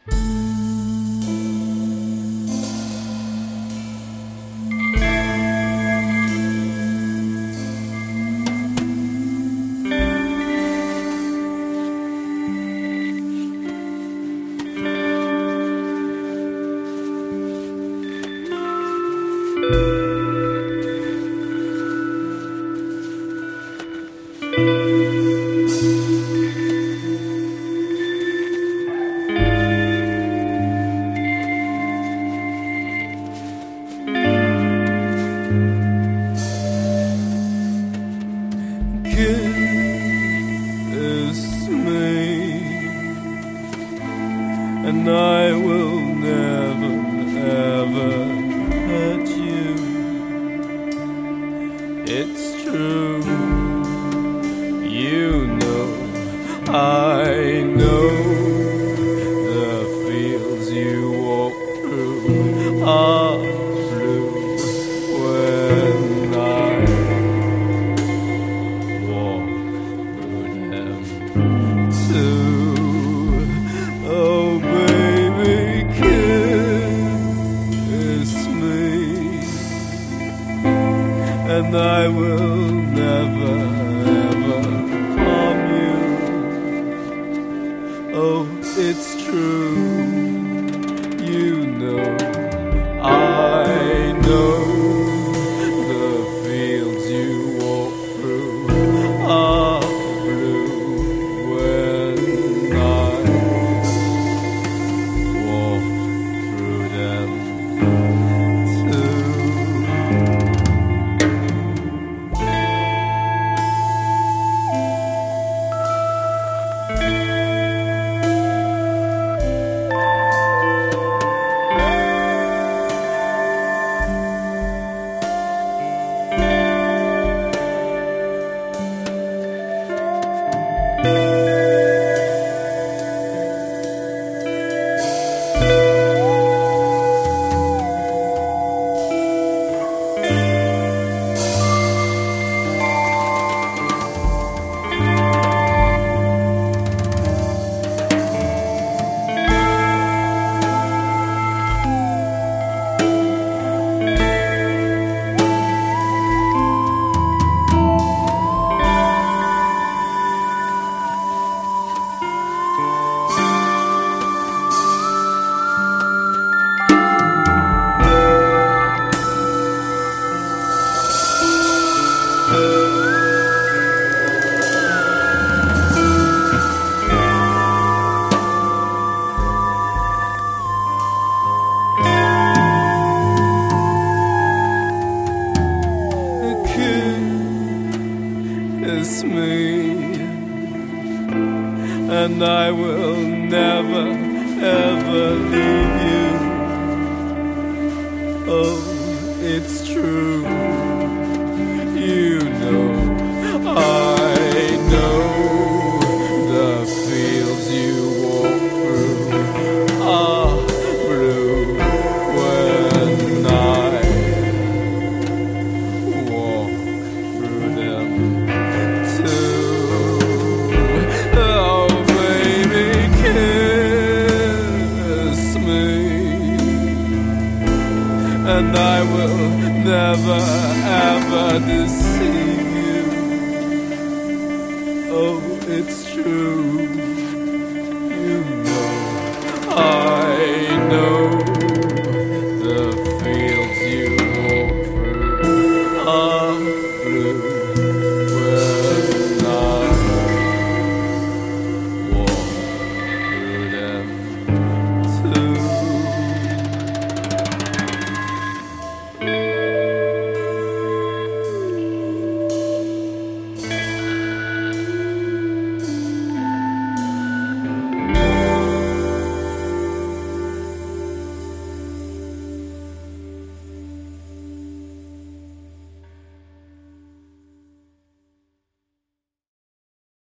Kiss me, and I will never, ever hurt you. It's true, you know, I know the fields you walk through are blue when I walk through them too. Oh baby, kiss me, and I will never, ever harm you. Oh, it's true, you know, I know the fields you walk through are blue when I walk through them too. Kiss me, and I will never, ever leave you. Oh, it's true, you know, I know the fields you walk through are blue when I walk through them too. Oh baby, kiss me, and I will never, ever deceive you. Oh, it's true, you know, I know